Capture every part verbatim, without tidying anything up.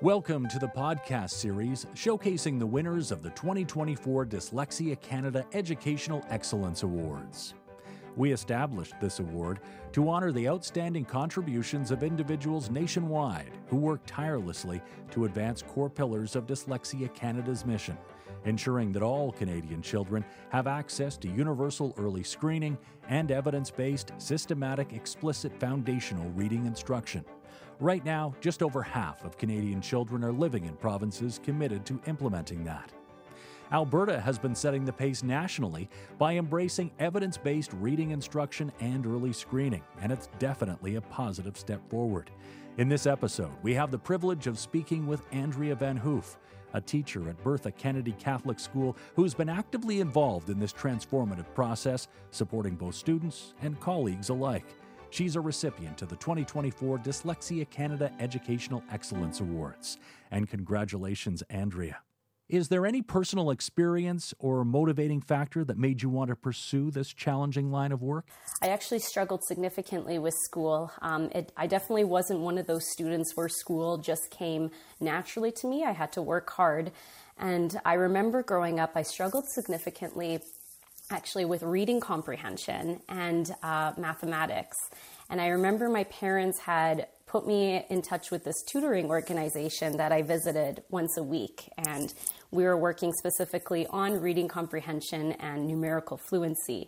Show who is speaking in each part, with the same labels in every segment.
Speaker 1: Welcome to the podcast series showcasing the winners of the twenty twenty-four Dyslexia Canada Educational Excellence Awards. We established this award to honor the outstanding contributions of individuals nationwide who work tirelessly to advance core pillars of Dyslexia Canada's mission, ensuring that all Canadian children have access to universal early screening and evidence-based, systematic, explicit foundational reading instruction. Right now, just over half of Canadian children are living in provinces committed to implementing that. Alberta has been setting the pace nationally by embracing evidence-based reading instruction and early screening, and it's definitely a positive step forward. In this episode, we have the privilege of speaking with Andrea Van Hoof, a teacher at Bertha Kennedy Catholic School who's been actively involved in this transformative process, supporting both students and colleagues alike. She's a recipient of the twenty twenty-four Dyslexia Canada Educational Excellence Awards. And congratulations, Andrea. Is there any personal experience or motivating factor that made you want to pursue this challenging line of work?
Speaker 2: I actually struggled significantly with school. Um, it, I definitely wasn't one of those students where school just came naturally to me. I had to work hard. And I remember growing up, I struggled significantly actually with reading comprehension and uh, mathematics. And I remember my parents had put me in touch with this tutoring organization that I visited once a week. And we were working specifically on reading comprehension and numerical fluency.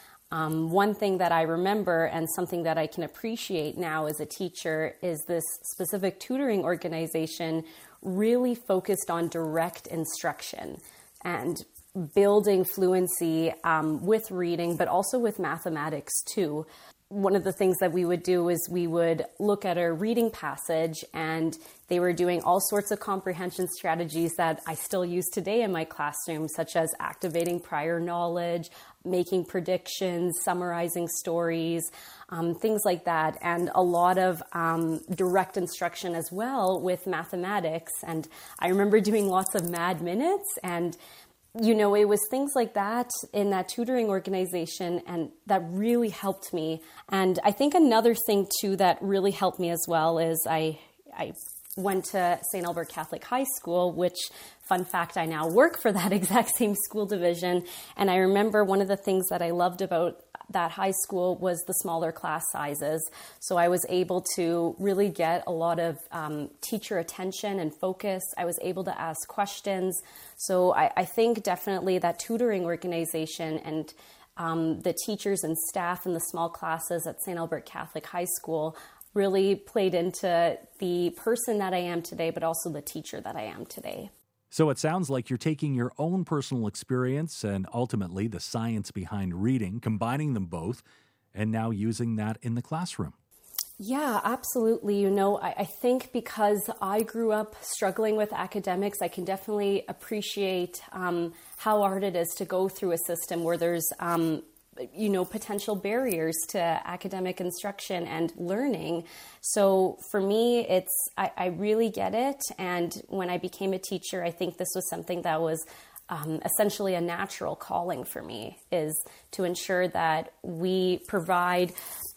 Speaker 2: Um, one thing that I remember and something that I can appreciate now as a teacher is this specific tutoring organization really focused on direct instruction and building fluency um, with reading, but also with mathematics too. One of the things that we would do is we would look at a reading passage, and they were doing all sorts of comprehension strategies that I still use today in my classroom, such as activating prior knowledge, making predictions, summarizing stories, um, things like that, and a lot of um, direct instruction as well with mathematics. And I remember doing lots of mad minutes, and you know, it was things like that in that tutoring organization, and that really helped me. And I think another thing too that really helped me as well is I I went to Saint Albert Catholic High School, which, fun fact, I now work for that exact same school division. And I remember one of the things that I loved about that high school was the smaller class sizes. So I was able to really get a lot of um, teacher attention and focus. I was able to ask questions. So I, I think definitely that tutoring organization and um, the teachers and staff in the small classes at Saint Albert Catholic High School really played into the person that I am today, but also the teacher that I am today.
Speaker 1: So it sounds like you're taking your own personal experience and ultimately the science behind reading, combining them both, and now using that in the classroom.
Speaker 2: Yeah, absolutely. You know, I, I think because I grew up struggling with academics, I can definitely appreciate um, how hard it is to go through a system where there's um, you know, potential barriers to academic instruction and learning. So for me, it's, I, I really get it. And when I became a teacher, I think this was something that was um, essentially a natural calling for me, is to ensure that we provide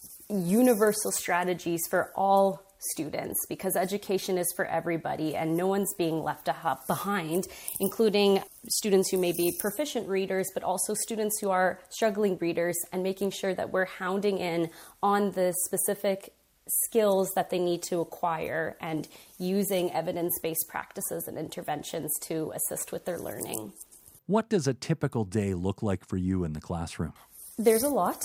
Speaker 2: universal strategies for all students, because education is for everybody and no one's being left behind, including students who may be proficient readers, but also students who are struggling readers, and making sure that we're hounding in on the specific skills that they need to acquire and using evidence-based practices and interventions to assist with their learning.
Speaker 1: What does a typical day look like for you in the classroom?
Speaker 2: There's a lot.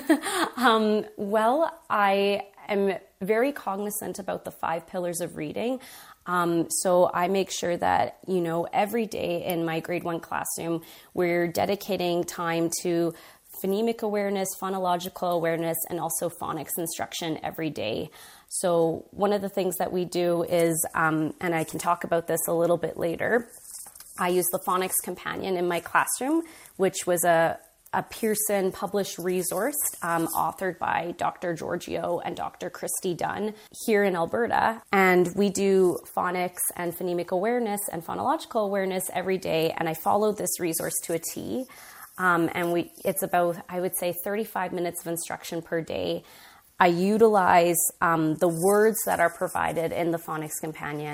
Speaker 2: um, well, I am very cognizant about the five pillars of reading. Um, so I make sure that, you know, every day in my grade one classroom, we're dedicating time to phonemic awareness, phonological awareness, and also phonics instruction every day. So one of the things that we do is, um, and I can talk about this a little bit later, I use the Phonics Companion in my classroom, which was a a Pearson published resource um, authored by Doctor Giorgio and Doctor Christy Dunn here in Alberta. And we do phonics and phonemic awareness and phonological awareness every day. And I follow this resource to a T. Um, and we it's about, I would say, thirty-five minutes of instruction per day. I utilize um, the words that are provided in the Phonics Companion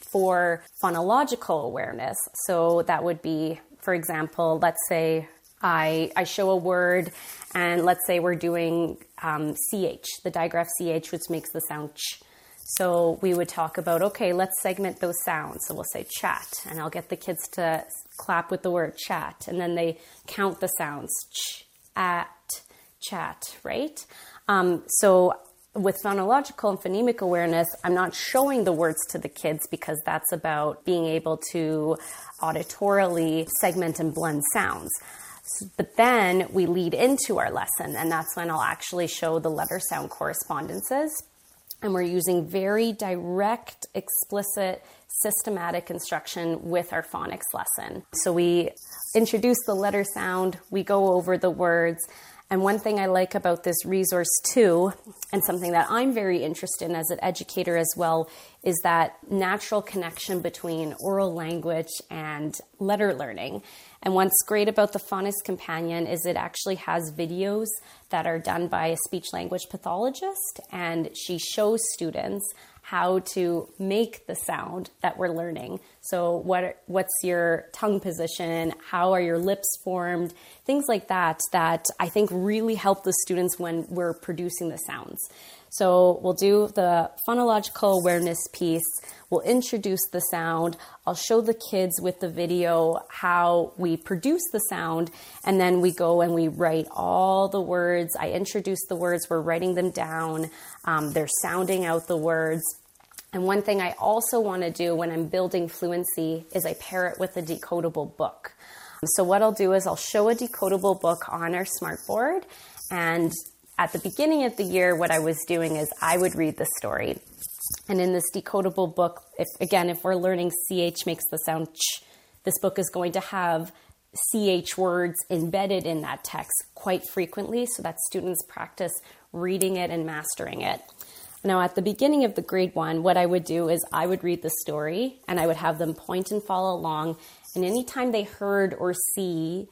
Speaker 2: for phonological awareness. So that would be, for example, let's say I, I show a word and let's say we're doing um, C H, the digraph C H, which makes the sound ch. So we would talk about, okay, let's segment those sounds. So we'll say chat, and I'll get the kids to clap with the word chat, and then they count the sounds, ch, at, chat, right? Um, so with phonological and phonemic awareness, I'm not showing the words to the kids because that's about being able to auditorily segment and blend sounds. But then we lead into our lesson, and that's when I'll actually show the letter sound correspondences. And we're using very direct, explicit, systematic instruction with our phonics lesson. So we introduce the letter sound, we go over the words. And one thing I like about this resource too, and something that I'm very interested in as an educator as well, is that natural connection between oral language and letter learning. And what's great about the Phonics Companion is it actually has videos that are done by a speech-language pathologist, and she shows students how to make the sound that we're learning. So what what's your tongue position? How are your lips formed? Things like that, that I think really help the students when we're producing the sounds. So we'll do the phonological awareness piece. We'll introduce the sound. I'll show the kids with the video how we produce the sound, and then we go and we write all the words. I introduce the words, we're writing them down. Um, they're sounding out the words. And one thing I also want to do when I'm building fluency is I pair it with a decodable book. So what I'll do is I'll show a decodable book on our smartboard, and at the beginning of the year, what I was doing is I would read the story. And in this decodable book, if again, if we're learning C H makes the sound ch, this book is going to have C H words embedded in that text quite frequently so that students practice reading it and mastering it. Now, at the beginning of the grade one, what I would do is I would read the story and I would have them point and follow along. And anytime they heard or see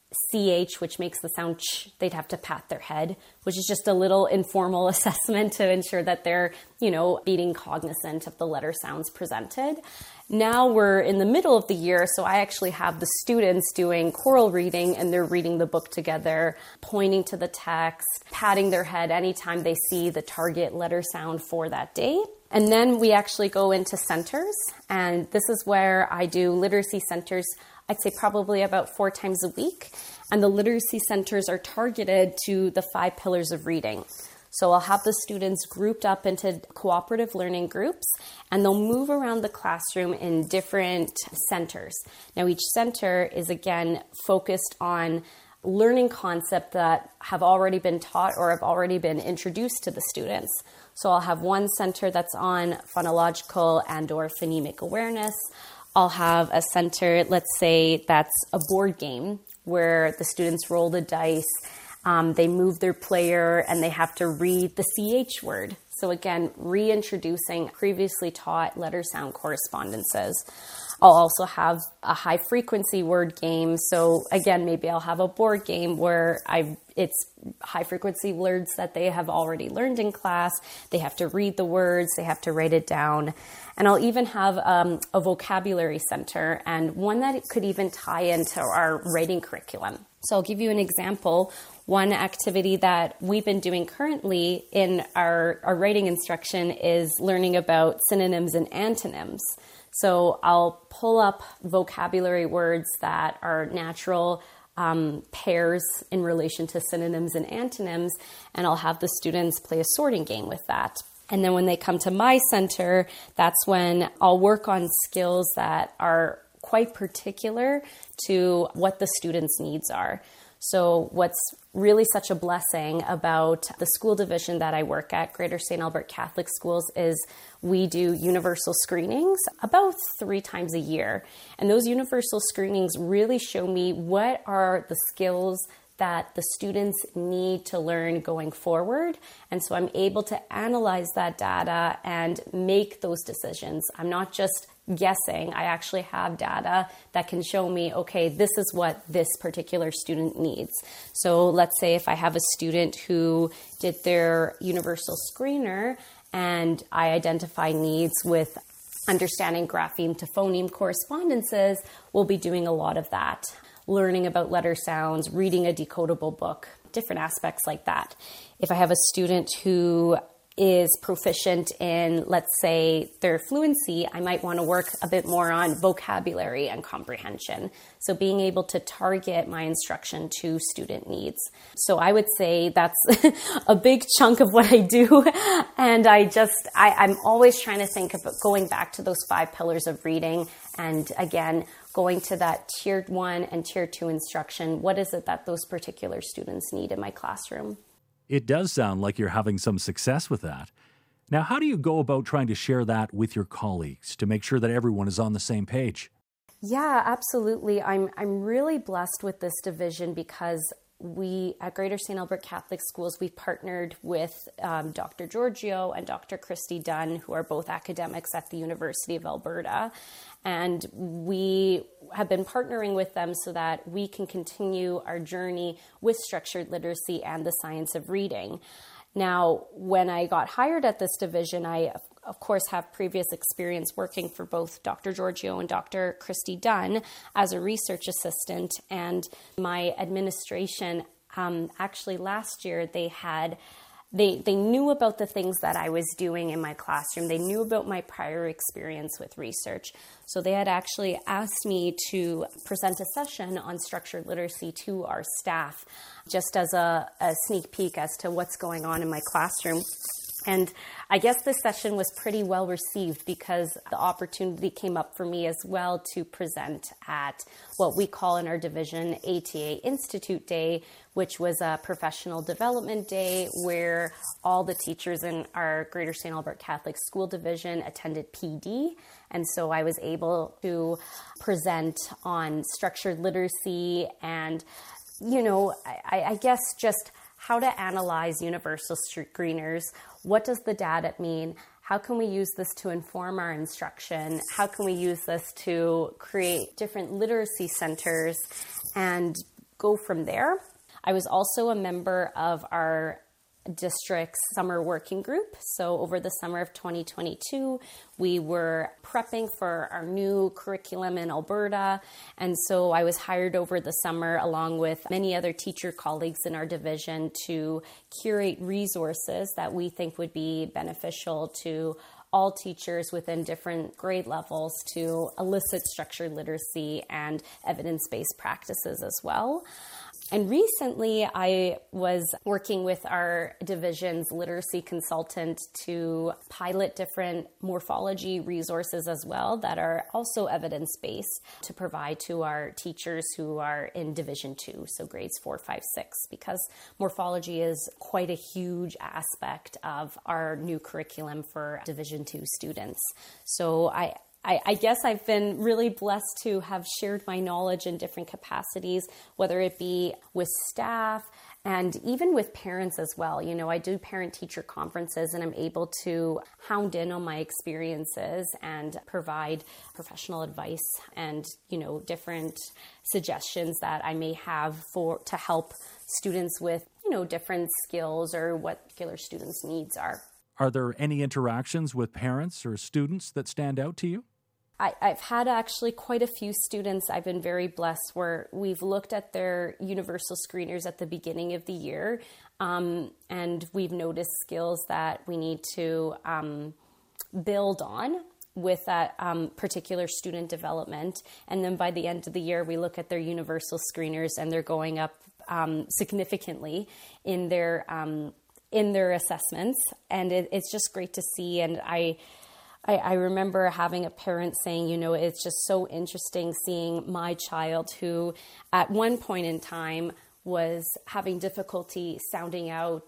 Speaker 2: C H, which makes the sound ch, they'd have to pat their head, which is just a little informal assessment to ensure that they're, you know, being cognizant of the letter sounds presented. Now we're in the middle of the year, so I actually have the students doing choral reading, and they're reading the book together, pointing to the text, patting their head anytime they see the target letter sound for that day. And then we actually go into centers, and this is where I do literacy centers, I'd say probably about four times a week. And the literacy centers are targeted to the five pillars of reading. So I'll have the students grouped up into cooperative learning groups, and they'll move around the classroom in different centers. Now, each center is, again, focused on learning concepts that have already been taught or have already been introduced to the students. So I'll have one center that's on phonological and or phonemic awareness. I'll have a center, let's say, that's a board game where the students roll the dice, um, they move their player, and they have to read the C H word. So again, reintroducing previously taught letter sound correspondences. I'll also have a high frequency word game. So again, maybe I'll have a board game where I it's high frequency words that they have already learned in class. They have to read the words, they have to write it down. And I'll even have um, a vocabulary center, and one that could even tie into our writing curriculum. So I'll give you an example. One activity that we've been doing currently in our, our writing instruction is learning about synonyms and antonyms. So I'll pull up vocabulary words that are natural um, pairs in relation to synonyms and antonyms, and I'll have the students play a sorting game with that. And then when they come to my center, that's when I'll work on skills that are quite particular to what the students' needs are. So what's really such a blessing about the school division that I work at, Greater Saint Albert Catholic Schools, is we do universal screenings about three times a year. And those universal screenings really show me what are the skills that the students need to learn going forward. And so I'm able to analyze that data and make those decisions. I'm not just guessing. I actually have data that can show me, okay, this is what this particular student needs. So let's say if I have a student who did their universal screener and I identify needs with understanding grapheme to phoneme correspondences, we'll be doing a lot of that. Learning about letter sounds, reading a decodable book, different aspects like that. If I have a student who is proficient in, let's say, their fluency, I might want to work a bit more on vocabulary and comprehension. So being able to target my instruction to student needs. So I would say that's a big chunk of what I do. And I just, I, I'm always trying to think about going back to those five pillars of reading. And again, going to that tier one and tier two instruction. What is it that those particular students need in my classroom?
Speaker 1: It does sound like you're having some success with that. Now, how do you go about trying to share that with your colleagues to make sure that everyone is on the same page?
Speaker 2: Yeah, absolutely. I'm I'm really blessed with this division because we at Greater Saint Albert Catholic Schools, we partnered with um, Doctor Giorgio and Doctor Christy Dunn, who are both academics at the University of Alberta. And we have been partnering with them so that we can continue our journey with structured literacy and the science of reading. Now, when I got hired at this division, I, of course, have previous experience working for both Doctor Giorgio and Doctor Christy Dunn as a research assistant. And my administration, um, actually last year, they had They they knew about the things that I was doing in my classroom. They knew about my prior experience with research. So they had actually asked me to present a session on structured literacy to our staff, just as a, a sneak peek as to what's going on in my classroom. And I guess this session was pretty well received because the opportunity came up for me as well to present at what we call in our division A T A Institute Day, which was a professional development day where all the teachers in our Greater Saint Albert Catholic School Division attended P D. And so I was able to present on structured literacy and, you know, I, I guess just how to analyze universal screeners. What does the data mean? How can we use this to inform our instruction? How can we use this to create different literacy centers and go from there? I was also a member of our district's summer working group. So over the summer of twenty twenty-two, we were prepping for our new curriculum in Alberta. And so I was hired over the summer along with many other teacher colleagues in our division to curate resources that we think would be beneficial to all teachers within different grade levels to elicit structured literacy and evidence-based practices as well. And recently, I was working with our division's literacy consultant to pilot different morphology resources as well that are also evidence-based to provide to our teachers who are in Division two, so grades four, five, six, because morphology is quite a huge aspect of our new curriculum for Division two students. So I I, I guess I've been really blessed to have shared my knowledge in different capacities, whether it be with staff and even with parents as well. You know, I do parent-teacher conferences and I'm able to hound in on my experiences and provide professional advice and, you know, different suggestions that I may have for to help students with, you know, different skills or what particular students' needs are.
Speaker 1: Are there any interactions with parents or students that stand out to you?
Speaker 2: I, I've had actually quite a few students. I've been very blessed where we've looked at their universal screeners at the beginning of the year, um, and we've noticed skills that we need to um, build on with that um, particular student development. And then by the end of the year, we look at their universal screeners and they're going up um, significantly in their um, in their assessments. And it, it's just great to see. And I I, I remember having a parent saying, you know, it's just so interesting seeing my child who at one point in time was having difficulty sounding out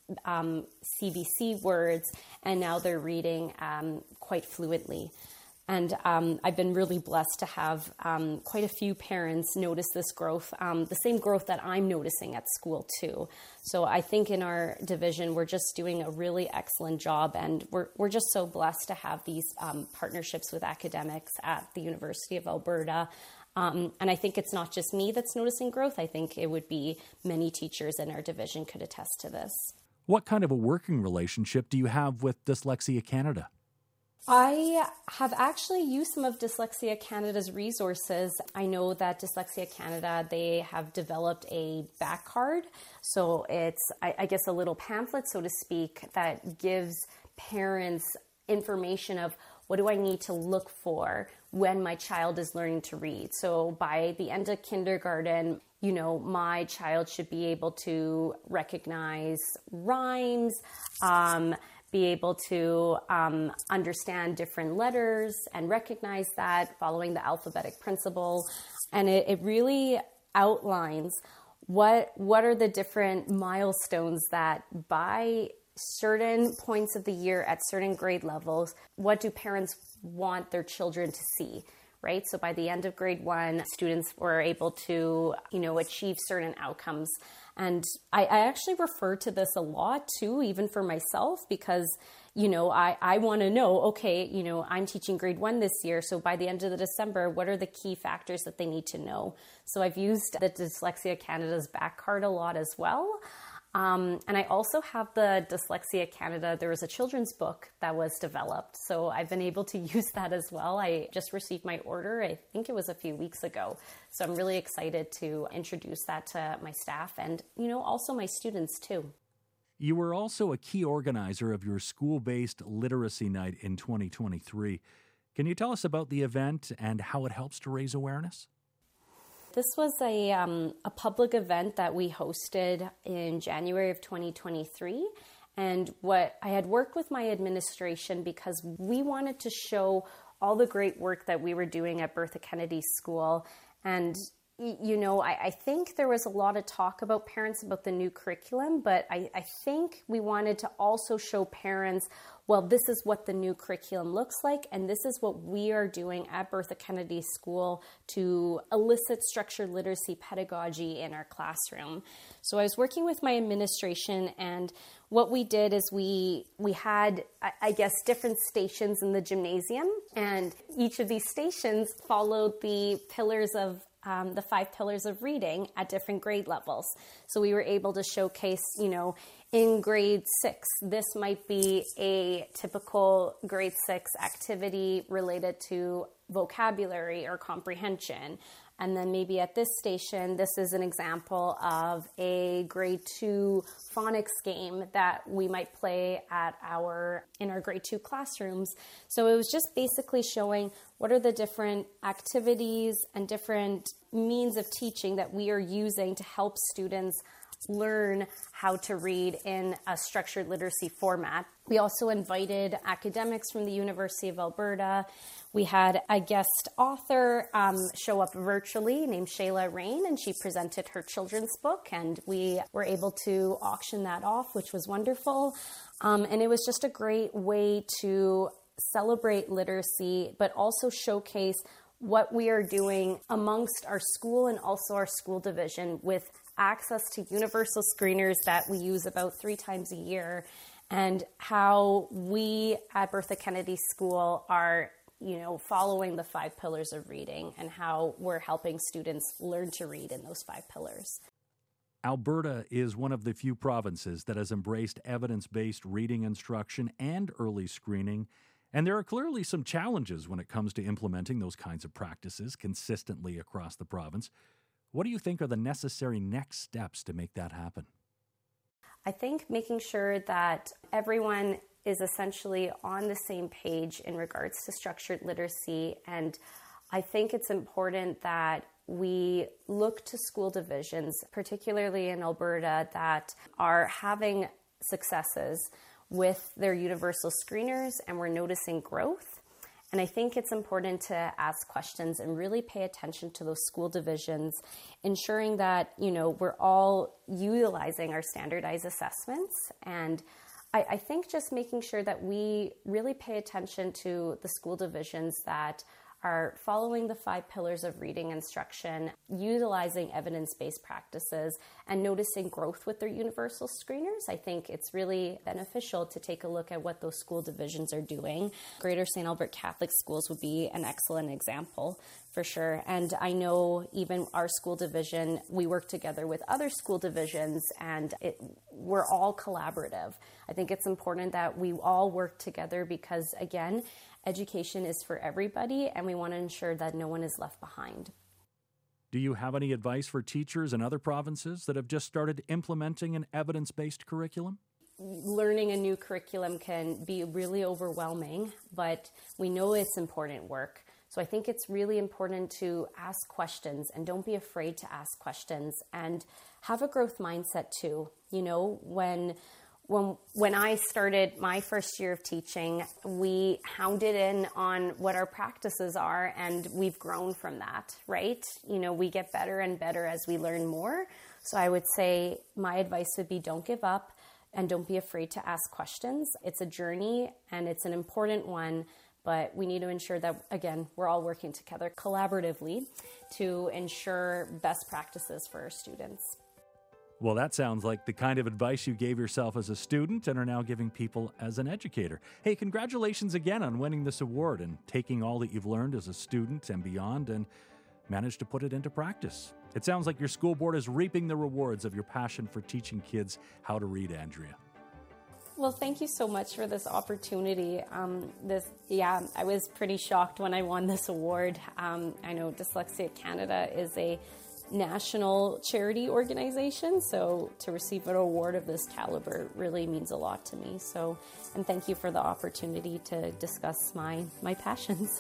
Speaker 2: um, C B C words, and now they're reading um, quite fluently. And um, I've been really blessed to have um, quite a few parents notice this growth, um, the same growth that I'm noticing at school too. So I think in our division, we're just doing a really excellent job, and we're we're just so blessed to have these um, partnerships with academics at the University of Alberta. Um, and I think it's not just me that's noticing growth. I think it would be many teachers in our division could attest to this.
Speaker 1: What kind of a working relationship do you have with Dyslexia Canada?
Speaker 2: I have actually used some of Dyslexia Canada's resources. I know that Dyslexia Canada, they have developed a back card. So it's, I, I guess, a little pamphlet, so to speak, that gives parents information of what do I need to look for when my child is learning to read. So by the end of kindergarten, you know, my child should be able to recognize rhymes, um, be able to um, understand different letters and recognize that following the alphabetic principle. And it, it really outlines what what are the different milestones that by certain points of the year at certain grade levels, what do parents want their children to see, right? So by the end of grade one, students were able to, you know, achieve certain outcomes. And I, I actually refer to this a lot too, even for myself, because, you know, I, I want to know, okay, you know, I'm teaching grade one this year. So by the end of the December, what are the key factors that they need to know? So I've used the Dyslexia Canada's back card a lot as well. Um, and I also have the Dyslexia Canada, there was a children's book that was developed. So I've been able to use that as well. I just received my order, I think it was a few weeks ago. So I'm really excited to introduce that to my staff and, you know, also my students too.
Speaker 1: You were also a key organizer of your school-based literacy night in twenty twenty-three. Can you tell us about the event and how it helps to raise awareness?
Speaker 2: This was a, um, a public event that we hosted in January of twenty twenty-three. And what I had worked with my administration because we wanted to show all the great work that we were doing at Bertha Kennedy School. And, you know, I, I think there was a lot of talk about parents about the new curriculum, but I, I think we wanted to also show parents, well, this is what the new curriculum looks like, and this is what we are doing at Bertha Kennedy School to elicit structured literacy pedagogy in our classroom. So I was working with my administration, and what we did is we we had, I guess, different stations in the gymnasium, and each of these stations followed the pillars of Um, the five pillars of reading at different grade levels. So we were able to showcase, you know, in grade six, this might be a typical grade six activity related to vocabulary or comprehension. And then maybe at this station, this is an example of a grade two phonics game that we might play at our, in our grade two classrooms. So it was just basically showing what are the different activities and different means of teaching that we are using to help students learn how to read in a structured literacy format. We also invited academics from the University of Alberta. We had a guest author um, show up virtually named Shayla Rain, and she presented her children's book, and we were able to auction that off, which was wonderful. Um, and it was just a great way to celebrate literacy, but also showcase what we are doing amongst our school and also our school division with access to universal screeners that we use about three times a year, and how we at Bertha Kennedy School are, you know, following the five pillars of reading and how we're helping students learn to read in those five pillars.
Speaker 1: Alberta is one of the few provinces that has embraced evidence-based reading instruction and early screening, and there are clearly some challenges when it comes to implementing those kinds of practices consistently across the province. What do you think are the necessary next steps to make that happen?
Speaker 2: I think making sure that everyone is essentially on the same page in regards to structured literacy. And I think it's important that we look to school divisions, particularly in Alberta, that are having successes with their universal screeners, and we're noticing growth. And I think it's important to ask questions and really pay attention to those school divisions, ensuring that, you know, we're all utilizing our standardized assessments. And I, I think just making sure that we really pay attention to the school divisions that are following the five pillars of reading instruction, utilizing evidence-based practices, and noticing growth with their universal screeners. I think it's really beneficial to take a look at what those school divisions are doing. Greater Saint Albert Catholic Schools would be an excellent example For sure. And I know even our school division, we work together with other school divisions, and it, we're all collaborative. I think it's important that we all work together because, again, education is for everybody, and we want to ensure that no one is left behind.
Speaker 1: Do you have any advice for teachers in other provinces that have just started implementing an evidence-based curriculum?
Speaker 2: Learning a new curriculum can be really overwhelming, but we know it's important work. So I think it's really important to ask questions, and don't be afraid to ask questions, and have a growth mindset too. You know, when when when I started my first year of teaching, we hounded in on what our practices are, and we've grown from that, right? You know, we get better and better as we learn more. So I would say my advice would be don't give up, and don't be afraid to ask questions. It's a journey, and it's an important one. But we need to ensure that, again, we're all working together collaboratively to ensure best practices for our students.
Speaker 1: Well, that sounds like the kind of advice you gave yourself as a student and are now giving people as an educator. Hey, congratulations again on winning this award and taking all that you've learned as a student and beyond and managed to put it into practice. It sounds like your school board is reaping the rewards of your passion for teaching kids how to read, Andrea.
Speaker 2: Well, thank you so much for this opportunity. Um, this, yeah, I was pretty shocked when I won this award. Um, I know Dyslexia Canada is a national charity organization, so to receive an award of this caliber really means a lot to me. So, and thank you for the opportunity to discuss my, my passions.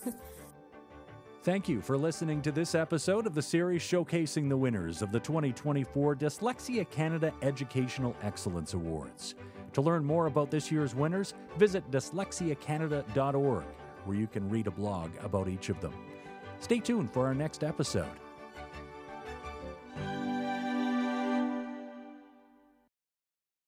Speaker 1: Thank you for listening to this episode of the series showcasing the winners of the twenty twenty-four Dyslexia Canada Educational Excellence Awards. To learn more about this year's winners, visit dyslexia canada dot org, where you can read a blog about each of them. Stay tuned for our next episode.